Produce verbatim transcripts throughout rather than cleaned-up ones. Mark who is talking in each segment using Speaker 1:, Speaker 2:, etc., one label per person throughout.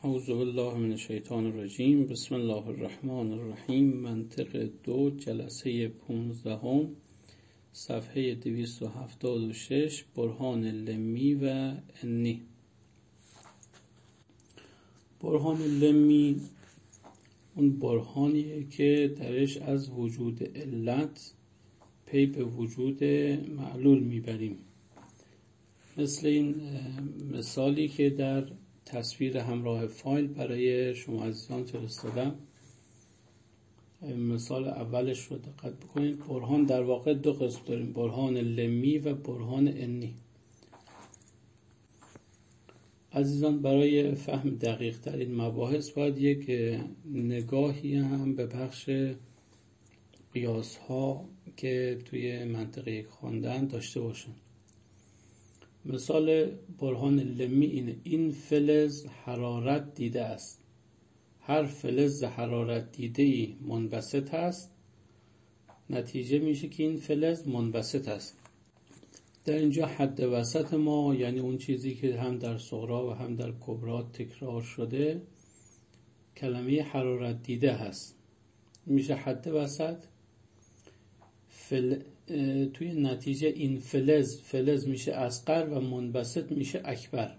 Speaker 1: اعوذ بالله من الشیطان الرجیم. بسم الله الرحمن الرحیم. منطق دو، جلسه پونزدهم، صفحه دویست و هفتاد و شش. برهان لمی و انی. برهان لمی اون برهانیه که درش از وجود علت پی به وجود معلول میبریم. مثل این مثالی که در تصویر همراه فایل برای شما عزیزان فرستادم. مثال اولش رو دقت بکنید. برهان در واقع دو قسم داریم، برهان لمی و برهان انی. عزیزان برای فهم دقیق تر این مباحث باید یک نگاهی هم به بخش قیاس ها که توی منطقه خواندن داشته باشن. مثال برهان لمی اینه: این فلز حرارت دیده است. هر فلز حرارت دیده ای منبسط است. نتیجه میشه که این فلز منبسط است. در اینجا حد وسط ما، یعنی اون چیزی که هم در صغرا و هم در کبرا تکرار شده، کلمه حرارت دیده هست. میشه حد وسط. فل... توی نتیجه این فلز فلز میشه اصغر و منبسط میشه اکبر.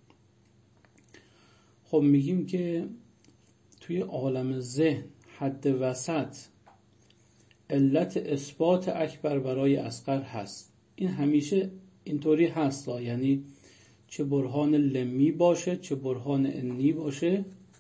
Speaker 1: خب میگیم که توی عالم ذهن حد وسط علت اثبات اکبر برای اصغر هست. این همیشه اینطوری هست، یعنی چه برهان لمی باشه چه برهان انی باشه،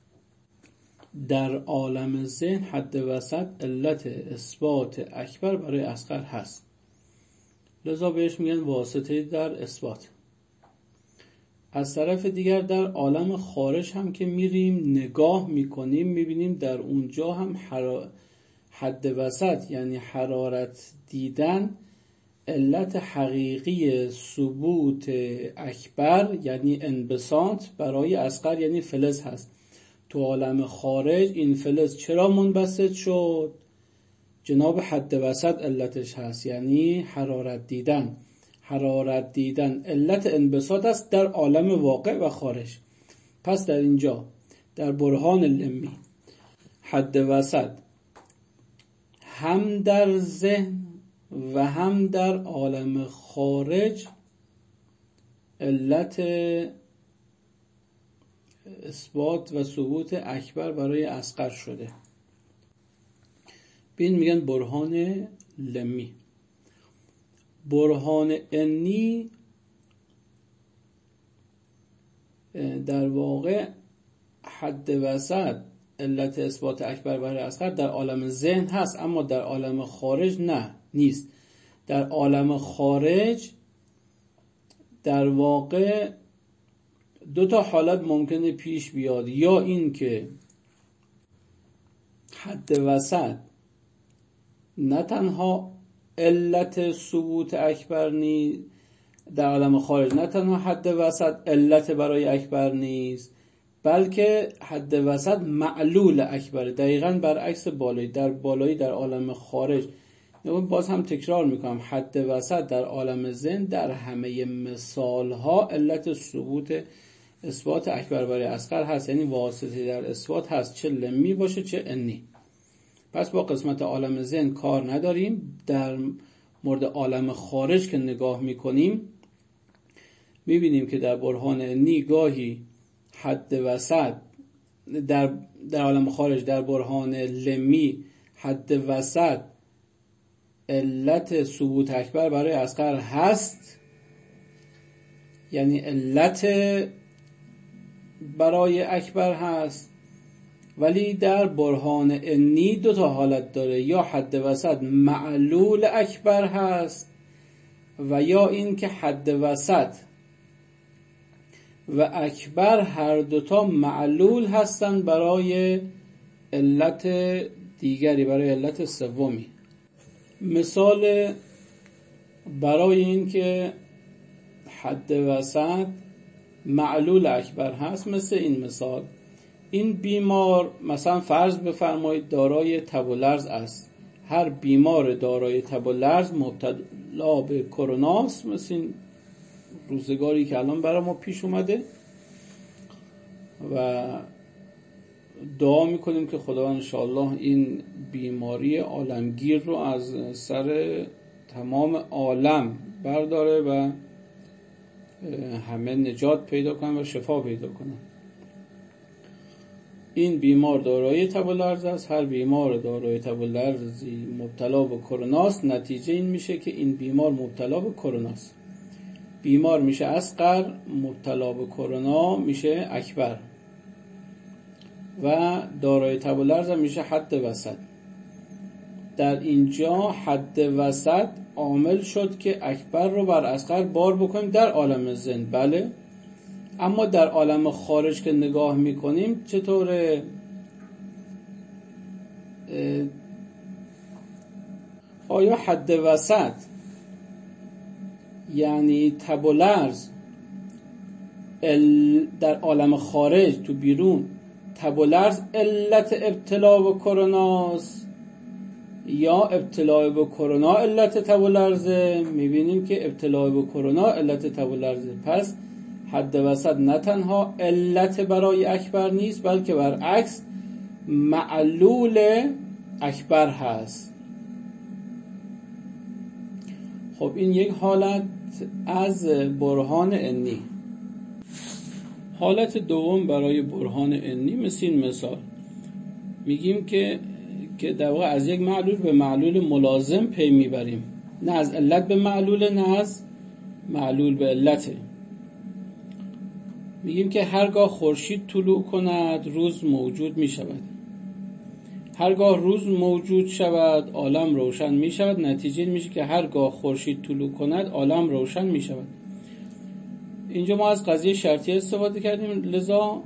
Speaker 1: در عالم ذهن حد وسط علت اثبات اکبر برای اصغر هست. لذا بهش میگن واسطه در اثبات. از طرف دیگر در عالم خارج هم که میریم نگاه میکنیم، میبینیم در اونجا هم حر... حد وسط یعنی حرارت دیدن علت حقیقی ثبوت اکبر یعنی انبساط برای اصغر یعنی فلز هست. تو عالم خارج این فلز چرا منبسط شد؟ جناب حد وسط علتش هست، یعنی حرارت دیدن. حرارت دیدن علت انبساط است در عالم واقع و خارج. پس در اینجا در برهان لمی حد وسط هم در ذهن و هم در عالم خارج علت اثبات و ثبوت اکبر برای اصغر شده. بین میگن برهان لمی. برهان انی در واقع حد وسط علت اثبات اکبر برای اصغر در عالم ذهن هست، اما در عالم خارج نه نیست. در عالم خارج در واقع دو تا حالت ممکنه پیش بیاد، یا این که حد وسط نه تنها علت ثبوت اکبر نیست، در عالم خارج نه تنها حد وسط علت برای اکبر نیست، بلکه حد وسط معلول اکبر. دقیقاً برعکس بالایی. در بالایی در عالم خارج، باز هم تکرار میکنم، حد وسط در عالم ذهن در همه مثال ها علت ثبوت اثبات اکبر برای اصغر هست، یعنی واسطه در اثبات هست، چه لمی باشه چه انی. پس با قسمت عالم ذهن کار نداریم. در مورد عالم خارج که نگاه میکنیم میبینیم که در برهان انی گاهی حد وسط در در عالم خارج در برهان لمی حد وسط علت ثبوت اکبر برای اصغر هست، یعنی علت برای اکبر هست، ولی در برهان انی دو تا حالت داره، یا حد وسط معلول اکبر هست و یا این که حد وسط و اکبر هر دوتا معلول هستن برای علت دیگری، برای علت سومی. مثال برای این که حد وسط معلول اکبر هست مثل این مثال: این بیمار مثلا فرض بفرمایید دارای تب و لرز است. هر بیمار دارای تب و لرز مبتلا به کرونا است، مثل این روزگاری که الان برای ما پیش اومده، و دعا میکنیم که خداوند انشاءالله این بیماری عالمگیر رو از سر تمام عالم برداره و همه نجات پیدا کنن و شفا پیدا کنن. این بیمار دارای تب و لرز است. هر بیمار دارای تب و لرزی مبتلا به کروناست، نتیجه این میشه که این بیمار مبتلا به کروناست. بیمار میشه اصغر، مبتلا به کرونا میشه اکبر و دارای تب و لرز میشه حد وسط. در اینجا حد وسط عامل شد که اکبر رو بر اصغر بار بکنیم در عالم ذهن، بله، اما در عالم خارج که نگاه میکنیم چطوره؟ آیا حد وسط یعنی تب و لرز در عالم خارج تو بیرون تب و لرز علت ابتلا به کروناست یا ابتلا به کرونا علت تب و لرزه؟ میبینیم که ابتلا به کرونا علت تب و لرزه. پس حد وسط نه تنها علت برای اکبر نیست، بلکه برعکس معلول اکبر هست. خب این یک حالت از برهان عنی. حالت دوم برای برهان عنی مثل این مثال میگیم که که در واقع از یک معلول به معلول ملازم پی میبریم، نه از علت به معلول، نه از معلول به علته. میگیم که هرگاه خورشید طلوع کند روز موجود می شود. هرگاه روز موجود شود عالم روشن می شود. نتیجه میشه که هرگاه خورشید طلوع کند عالم روشن می شود. اینجا ما از قضیه شرطیه استفاده کردیم، لذا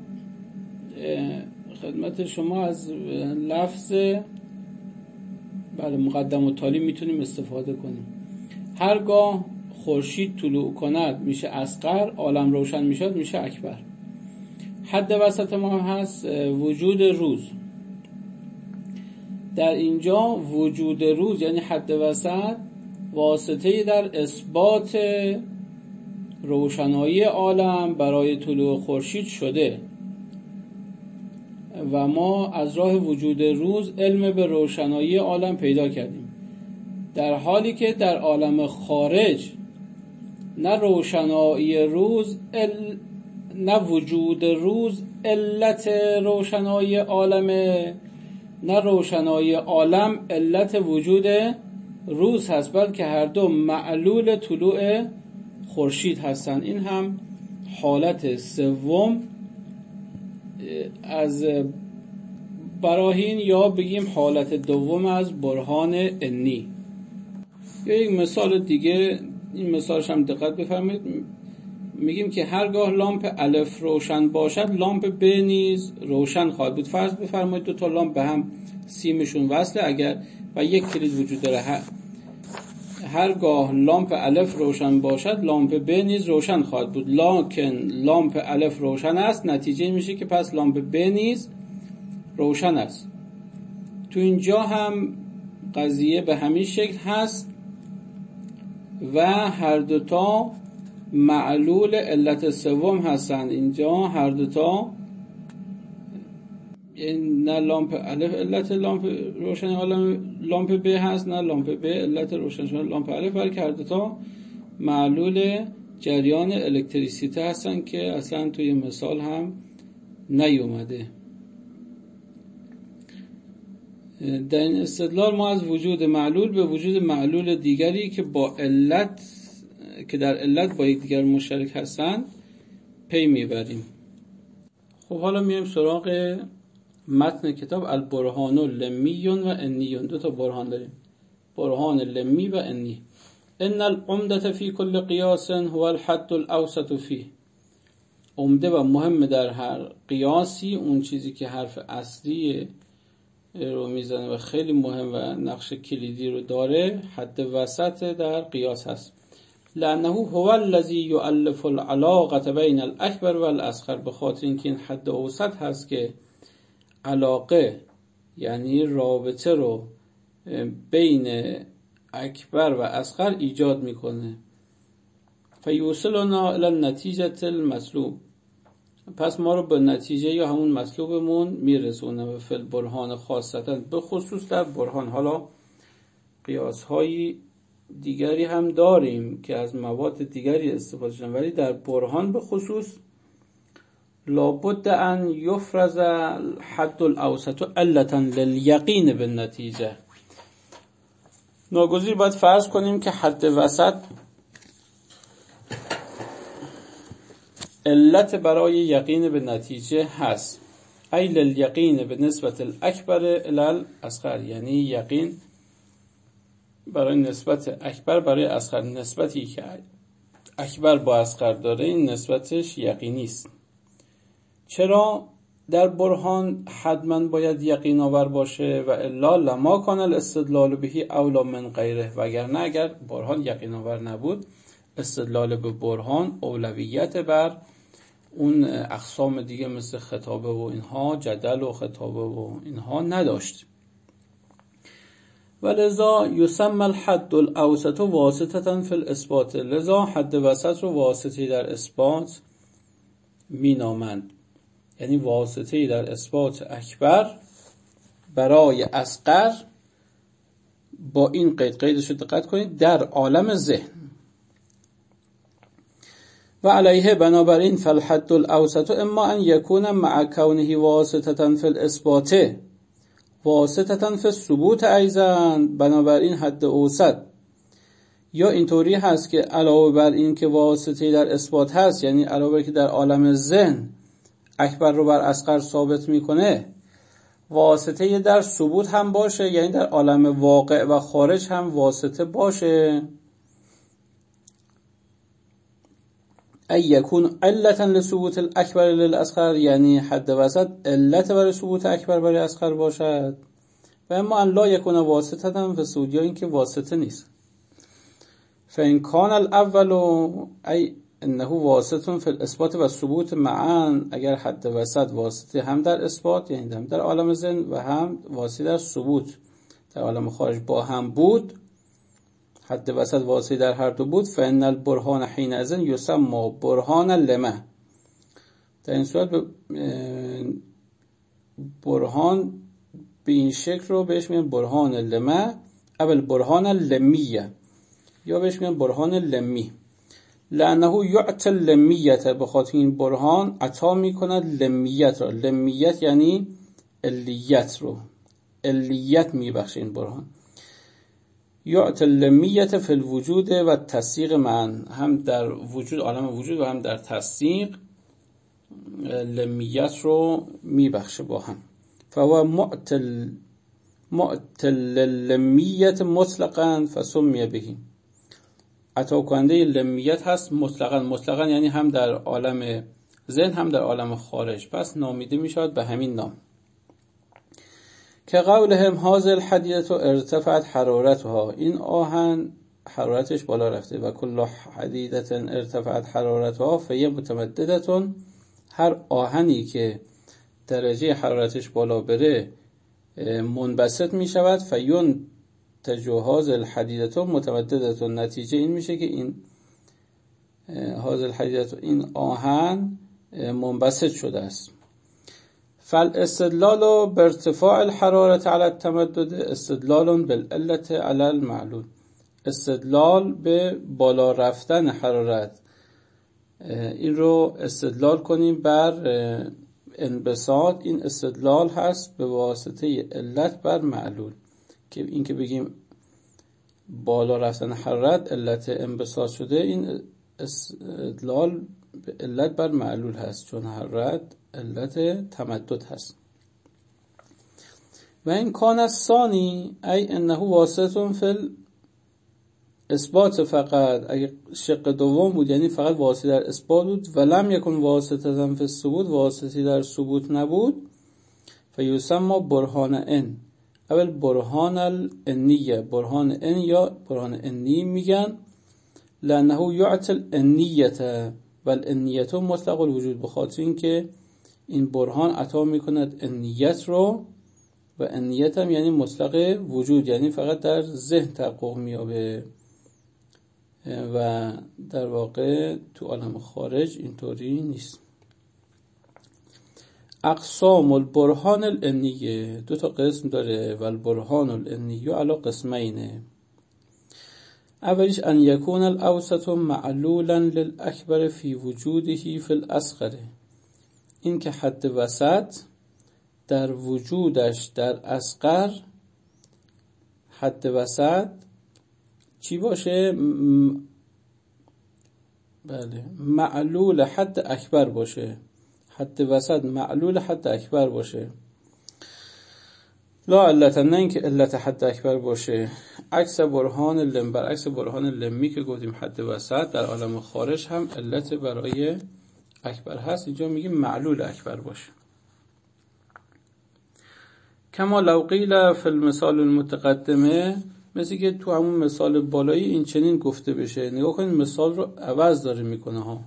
Speaker 1: خدمت شما از لفظ بله مقدم و تالی میتونیم استفاده کنیم. هرگاه خورشید طلوع کند میشه اصغر، عالم روشن میشد میشه اکبر. حد وسط ما هست وجود روز. در اینجا وجود روز یعنی حد وسط واسطه در اثبات روشنایی عالم برای طلوع خورشید شده و ما از راه وجود روز علم به روشنایی عالم پیدا کردیم، در حالی که در عالم خارج نه روشنایی روز ال... نه وجود روز علت روشنایی عالمه، نه روشنایی عالم علت وجود روز هست، بلکه هر دو معلول طلوع خورشید هستند. این هم حالت سوم از براهین یا بگیم حالت دوم از برهان عنی. یا یک مثال دیگه، این مثالش هم دقت بفرمایید. میگیم که هرگاه لامپ الف روشن باشد لامپ ب نیز روشن خواهد بود. فرض بفرمایید دو تا لامپ به هم سیمشون وصله اگر و یک کلید وجود داره. هر هرگاه لامپ الف روشن باشد لامپ ب نیز روشن خواهد بود. لکن لامپ الف روشن است، نتیجه میشه که پس لامپ ب نیز روشن است. تو اینجا هم قضیه به همین شکل هست و هر دوتا معلول علت سوم هستند. اینجا هر دوتا نه لامپ الف علت لامپ روشن عالم لامپ ب هست، نه لامپ ب علت روشن شدن لامپ الف، بلکه هر دوتا معلول جریان الکتریسیته هستن که اصلا توی مثال هم نیومده. در این استدلال ما از وجود معلول به وجود معلول دیگری که با علت که در علت با یک دیگر مشترک هستند پی میبریم. خب حالا میایم سراغ متن کتاب. البرهان لمی و عنی. دو تا برهان داریم، برهان لمی و عنی. ان العمدة فی کل قیاس هو الحد الاوسط فیه. عمده و مهم در هر قیاسی اون چیزی که حرف اصلی رو میزنه و خیلی مهم و نقش کلیدی رو داره حد وسط در قیاس هست. لانه هو الذی یؤلف العلاقه بین الاکبر والاصغر. به خاطر اینکه این حد اوسط هست که علاقه یعنی رابطه رو بین اکبر و اصغر ایجاد میکنه. فیوصلنا الی النتیجه المطلوب. پس ما رو به نتیجه یا همون مطلوبمون میرسونه و فل برهان خاصتا به خصوص در برهان. حالا قیاس هایی دیگری هم داریم که از مواد دیگری استفاده شدن، ولی در برهان به خصوص لابد ان یفرض حد الاوسط علتا للیقین بالنتیجه. ناگزیر باید فرض کنیم که حد وسط علت برای یقین به نتیجه هست. ای للیقین به نسبت الاکبر الی الاصغر، یعنی یقین برای نسبت اکبر برای اصغر. نسبتی که اکبر با اصغر داره این نسبتش یقینی است. چرا در برهان حتما باید یقین آور باشه؟ و الا لما کان الاستدلال بهی اولا من غیره، وگرنه اگر برهان یقین آور نبود استدلال به برهان اولویت بر اون اقسام دیگه مثل خطابه و اینها، جدل و خطابه و اینها نداشت. ولذا یسمى الحد الاوسط واسطة فی الاثبات، لذا حد وسط رو واسطی در اثبات می نامند، یعنی واسطی در اثبات اکبر برای اصغر، با این قید قیدش رو دقت کنید، در عالم ذهن. و علیه بنابراین فالحد الاوسط اما ان یکون مع کونه واسطة فی الاثبات واسطة فی الثبوت ایضا، بنابراین حد اوسط یا اینطوری هست که علاوه بر این که واسطه در اثبات هست، یعنی علاوه بر که در عالم ذهن اکبر رو بر اصغر ثابت میکنه، واسطه در ثبوت هم باشه، یعنی در عالم واقع و خارج هم واسطه باشه. ای یکون علتا لثبوت الاکبر للاصغر، یعنی حد وسط علت برای ثبوت اکبر برای اصغر باشد. و اما ان لا یکون واسطه هم فسود، یا این که واسطه نیست. فان کان الاول ای انه واسطه فی الاثبات و ثبوت معا، اگر حد وسط واسطه هم در اثبات یعنی هم در عالم ذهن و هم واسطه در ثبوت در عالم خارج با هم بود، حد وسط واسطه در هر دو بود، فان البرهان حینئذ یسمى برهان لمه، در این صورت برهان به این شکل رو بهش میگن برهان لمه اول برهان لمیه، یا بهش میگن برهان لمی. لانه یعطی لمیت، به خاطر این برهان عطا میکند لمیت را. لمیت یعنی علیت رو، علیت میبخشه این برهان. یعطی لمیت فی الوجود و تصدیق معا، هم در وجود عالم وجود و هم در تصدیق لمیت رو میبخشه با هم. فهو معطل معطل لمیت مطلقاً فسمی بهی، عطا کننده لمیت هست مطلقاً. مطلقاً یعنی هم در عالم ذهن هم در عالم خارج، پس نامیده می شود به همین نام. که قولهم هذه الحدیدة ارتفعت حرارتها، این آهن حرارتش بالا رفته. و کل حدیدة ارتفعت حرارتها فهی متمددة، هر آهنی که درجه حرارتش بالا بره منبسط می شود. فیون تجوهاز الحدیدة متمددة، نتیجه این میشه که این هاز الحدیدة این آهن منبسط شده است. فالاستدلال بارتفاع الحرارة على التمدد استدلال بالعلة على المعلول، استدلال به بالا رفتن حرارت این رو استدلال کنیم بر انبساط، این استدلال هست به واسطه علت بر معلول. که این که بگیم بالا رفتن حرارت علت انبساط شده، این استدلال به علت بر معلول هست، چون حرارت علت تمدد هست. و این کان الثانی ای انه واسطه فی اثبات فقط، اگه شق دوم بود یعنی فقط واسطه در اثبات بود، ولم یکن واسطه فی الثبوت، واسطه در ثبوت نبود، فیسمى برهان ان اول برهان الانیه، برهان ان یا برهان انی میگن. لانه یعطی الانیه و الانیه مطلق الوجود، بخاطر این که این برهان عطا میکند انیت رو، و انیت هم یعنی مطلق وجود، یعنی فقط در ذهن تحقق میابه و در واقع تو عالم خارج اینطوری نیست. اقسام البرهان العنیه دو تا قسم داره و البرهان العنیه علی قسمینه. اولیش ان یکون الاوسط معلولا للاکبر فی وجوده فی الاصغر، این که حد وسط در وجودش در اصغر حد وسط چی باشه؟ م... بله معلول حد اکبر باشه، حد وسط معلول حد اکبر باشه. لا علت، نه اینکه علت حد اکبر باشه. عکس برهان لم، برعکس برهان لمی که گفتیم حد وسط در عالم خارج هم علت برای اکبر هست، اینجا میگیم معلول اکبر باشه. کما لو قیل فی المثال المتقدمه، مثل که تو همون مثال بالایی این چنین گفته بشه. نگاه کنید مثال رو عوض داره میکنه ها.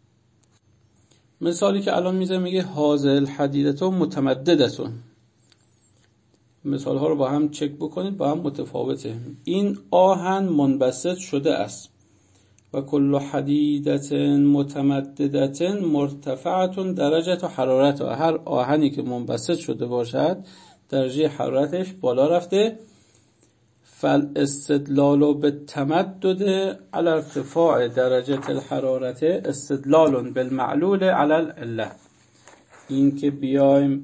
Speaker 1: مثالی که الان میزه میگه هذه الحدیدة متمددة. مثال ها رو با هم چک بکنید، با هم متفاوته. این آهن منبسط شده است و کل حدیدة متمددة مرتفعة درجة حرارت. هر آهنی که منبسط شده باشد درجه حرارتش بالا رفته. فالاستدلال بالتمدد على ارتفاع درجة الحرارت استدلال بالمعلول على العلة. این که بیایم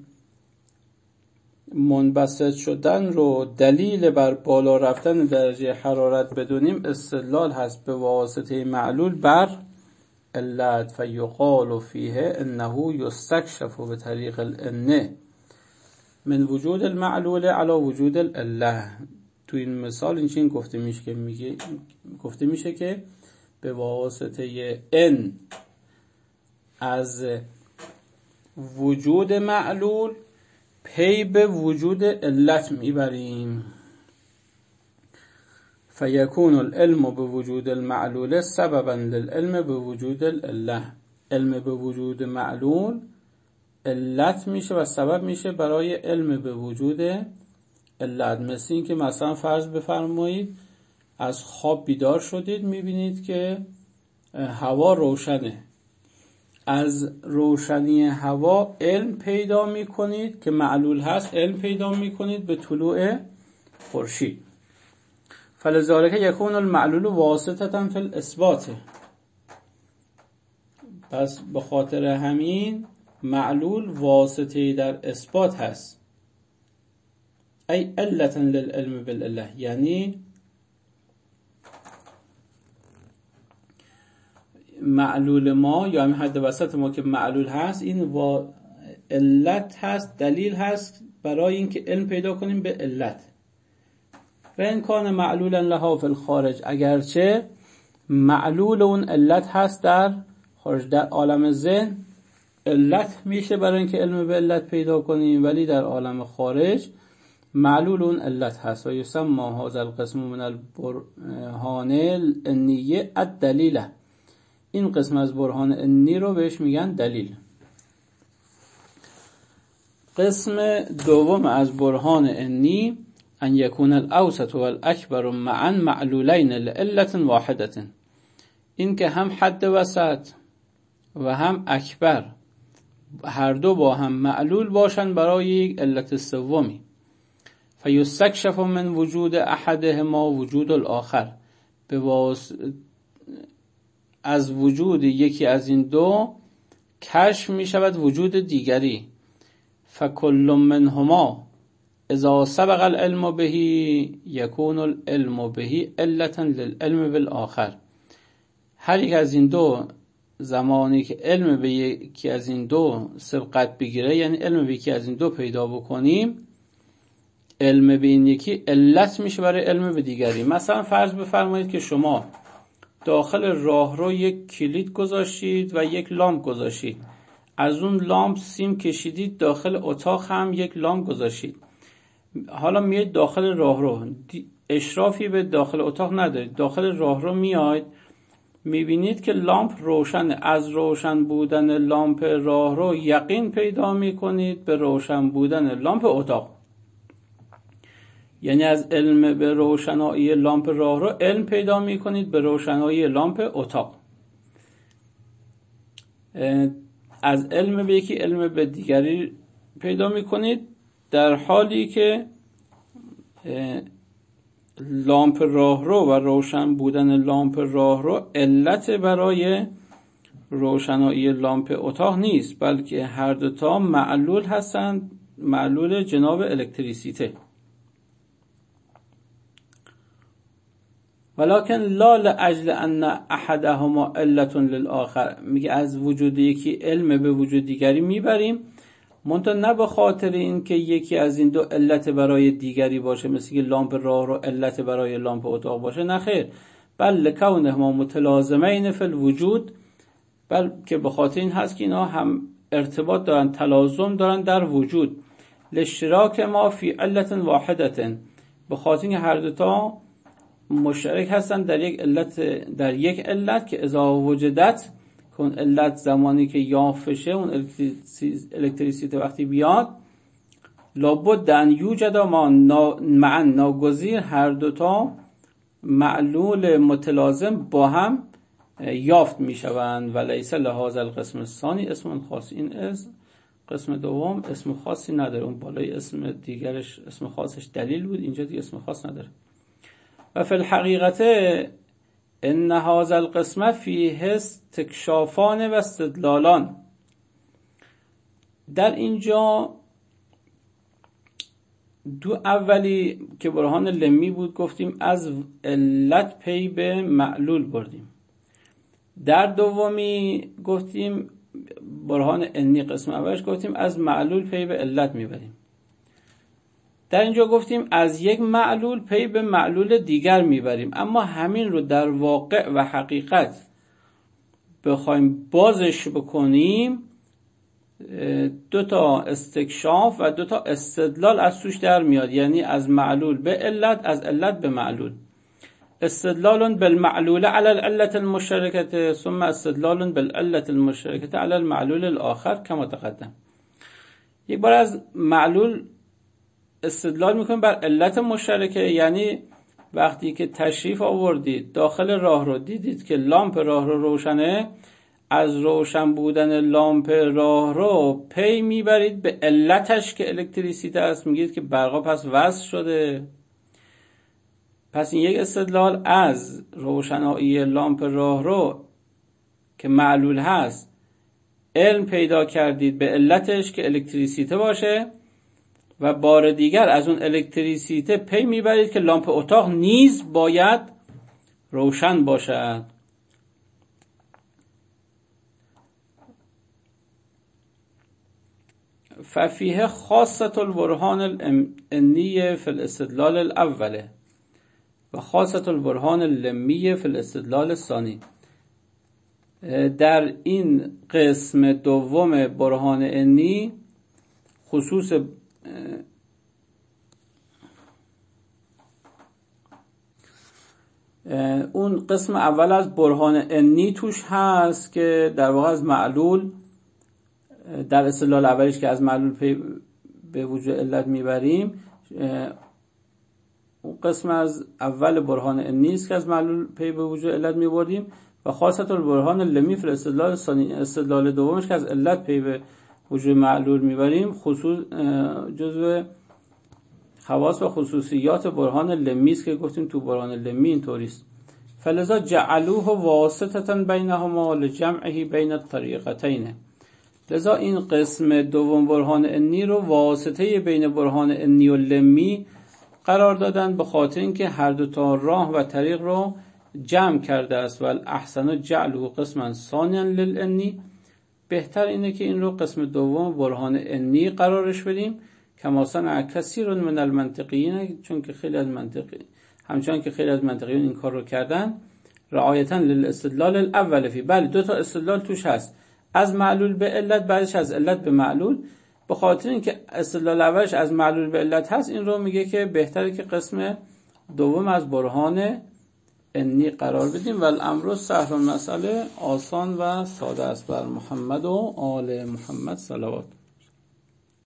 Speaker 1: منبسط شدن رو دلیل بر بالا رفتن درجه حرارت بدونیم، استدلال هست به واسطه معلول بر علت. فیقال فیه انه یستکشف بطریق الانه من وجود المعلول علی وجود العله. تو این مثال این چین گفته میشه که میگه گفته میشه که به واسطه ان از وجود معلول پی به وجود علت میبریم. فیکون العلم به وجود المعلول سببا للعلم به وجود العله. علم به وجود معلول علت میشه و سبب میشه برای علم به وجود علت. مثل این که مثلا فرض بفرمایید از خواب بیدار شدید، میبینید که هوا روشنه. از روشنی هوا علم پیدا میکنید که معلول هست، علم پیدا میکنید به طلوع خورشید. فلذلک یکون المعلول واسطة فی الاثبات. پس به خاطر همین معلول واسطه در اثبات هست. ای علة للعلم بالعله، یعنی معلول ما یا همین حد وسط ما که معلول هست این و علت هست، دلیل هست برای اینکه علم پیدا کنیم به علت. و این کان معلولا لها فی الخارج، اگرچه معلول اون علت هست در خارج، در عالم ذهن علت میشه برای اینکه علم به علت پیدا کنیم، ولی در عالم خارج معلول اون علت هست. و یسمى هذا القسم من البرهان العنیه الدلیل. این قسم از برهان عنی رو بهش میگن دلیل. قسم دوم از برهان عنی ان یکون الاوسط والاکبر معا معلولین لعلت واحدة. این که هم حد وسط و هم اکبر هر دو با هم معلول باشن برای یک علت سومی. فیستکشف من وجود احدهما وجود الاخر. به واسطه از وجود یکی از این دو کشف می شود وجود دیگری. فکل منهما اذا سبق العلم به یکون العلم به علة للعلم بالآخر. هر یک از این دو زمانی که علم به یکی از این دو سبقت بگیره، یعنی علم به یکی از این دو پیدا بکنیم، علم به این یکی علت میشه برای علم به دیگری. مثلا فرض بفرمایید که شما داخل راهرو یک کلید گذاشتید و یک لامپ گذاشتید. از اون لامپ سیم کشیدید داخل اتاق هم یک لامپ گذاشتید. حالا میاید داخل راهرو، اشرافی به داخل اتاق ندارید، داخل راهرو میاید میبینید که لامپ روشنه. از روشن بودن لامپ راهرو یقین پیدا میکنید به روشن بودن لامپ اتاق. یعنی از علم به روشنایی لامپ راهرو علم پیدا میکنید به روشنایی لامپ اتاق. از علم به یکی علم به دیگری پیدا میکنید، در حالی که لامپ راهرو و روشن بودن لامپ راهرو علت برای روشنایی لامپ اتاق نیست، بلکه هر دوتا معلول هستند، معلول جناب الکتریسیته. ولکن لا لاجل ان احدهما علت للآخر، میگه از وجود یکی علم به وجود دیگری میبریم، منتها نه به خاطر این که یکی از این دو علت برای دیگری باشه، مثل که لامپ راه رو علت برای لامپ اتاق باشه، نه خیر، بل لکونهما متلازمین فی الوجود، بلکه به خاطر این هست که اینا هم ارتباط دارن، تلازم دارن در وجود. لاشتراک ما فی علت واحدة، به خاطر اینکه هر دوتا مشترک هستن در یک علت، در یک علت که اذا وجدت، کن علت زمانی که یافت شه، اون الکتریسیته وقتی بیاد، لابد ان یوجد ما معا ناگزیر، هر دوتا معلول متلازم با هم یافت می شوند. و لیس لهذا القسم الثانی اسم خاص، این از قسم دوم اسم خاصی نداره، اون بالای اسم دیگرش اسم خاصش دلیل بود، اینجا دیگه اسم خاص نداره. و فی الحقیقت ان هذا القسم فیه استکشافان و استدلالان، در اینجا دو اولی که برهان لمی بود گفتیم از علت پی به معلول بردیم، در دومی گفتیم برهان انی قسم اولش گفتیم از معلول پی به علت میبریم. در اینجا گفتیم از یک معلول پی به معلول دیگر میبریم، اما همین رو در واقع و حقیقت بخوایم بازش بکنیم، دو تا استکشاف و دو تا استدلال از توش در میاد، یعنی از معلول به علت، از علت به معلول. استدلال بالمعلول على العلة المشتركة، ثم استدلال بالعلة المشتركة على المعلول الآخر کما تقدم. یک بار از معلول استدلال میکنیم بر علت مشترکه، یعنی وقتی که تشریف آوردید داخل راه رو دیدید که لامپ راه رو روشنه، از روشن بودن لامپ راه رو پی میبرید به علتش که الکتریسیته است، میگید که برقا پس وصل شده. پس این یک استدلال از روشنایی لامپ راه رو که معلول هست علم پیدا کردید به علتش که الکتریسیته باشه، و بار دیگر از اون الکتریسیته پی میبرید که لامپ اتاق نیز باید روشن باشد. ففیه خاصة البرهان الانی فی الاستدلال الاول و خاصة البرهان اللمی فی الاستدلال الثانی. در این قسم دوم برهان انی خصوص اون قسم اول از برهان انی توش هست که در واقع از معلول، در استدلال اولیش که از معلول پی به وجود علت میبریم، اون قسم از اول برهان انی است که از معلول پی به وجود علت میبردیم، و خاصة البرهان اللمی فی الاستدلال ثانی، استدلال دومش که از علت پی به وجود معلول میبریم، خصوص جزء خواص و خصوصیات برهان لمی است که گفتیم تو برهان لمی اینطوریست. فلذا جعلوه واسطة بینهما لجمعه بین الطریقتین، لذا این قسم دوم برهان انی رو واسطه بین برهان انی و لمی قرار دادن، به خاطر اینکه هر دو تا راه و طریق رو جمع کرده است. و الاحسن جعله قسما ثانیا للانی، بهتر اینه که این رو قسم دوم برهان انی قرارش بدیم، کما صنع کثیر من المنطقیین، چون که خیلی از منطقی همچنان که خیلی از منطقیون این کار رو کردن، رعایتا للاستدلال الاول فی، بله دو تا استدلال توش هست، از معلول به علت، بعدش از علت به معلول. به خاطر اینکه استدلال اولش از معلول به علت هست، این رو میگه که بهتره که قسم دوم از برهان انی قرار بدیم. و الامر سهل، مسئله آسان و ساده است. بر محمد و آل محمد صلوات.